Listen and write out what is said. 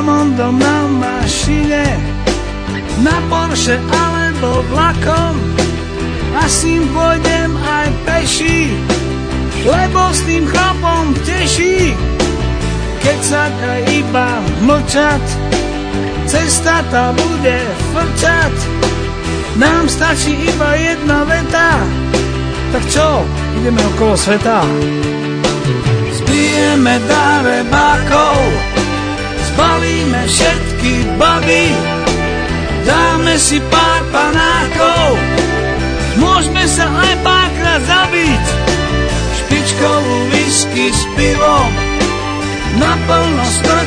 Diamondom na mašine, na Porsche alebo vlakom. A s ním pôjdem aj peši, lebo s tým chlapom teší. Keď sa dá iba mlčať, cesta tá bude frčať. Nám stačí iba jedna veta, tak čo, ideme okolo sveta. Zbijeme darebákov, zbalíme všetky baby, dáme si pár panákov, môžeme sa aj párkrát zabiť. Špičkovú whisky s pivom, naplno 100